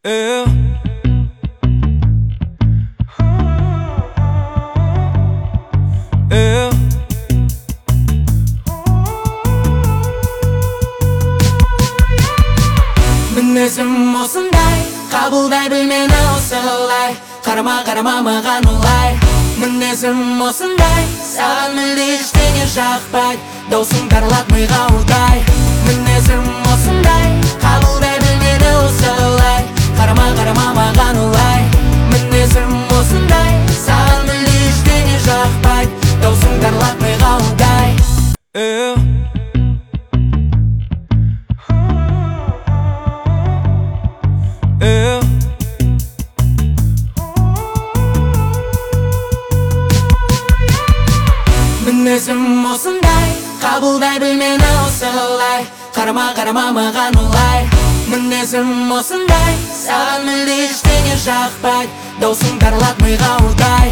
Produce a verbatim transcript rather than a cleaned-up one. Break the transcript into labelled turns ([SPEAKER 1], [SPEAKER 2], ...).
[SPEAKER 1] э. э. Мінезім осындай, қабылдай біл мені осылай. Қарама қарама маған олай. Мінезім осындай, саған мүлде ештеңе жақпайды. Даусың тарлат миға удай. Мінезім осындай, қабылдай біл мені осылай. Қарама қарама маған олай. Мінезім осындай, саған мүлде ештеңе жақпайды. Даусың тарлат миға удай. э. э. Мінезім осындай, қабылдай біл мені осылай. Қарама қарама маған олай. Мінезім осындай, саған мүлде ештеңе жақпайды. Даусың тарлат миға удай.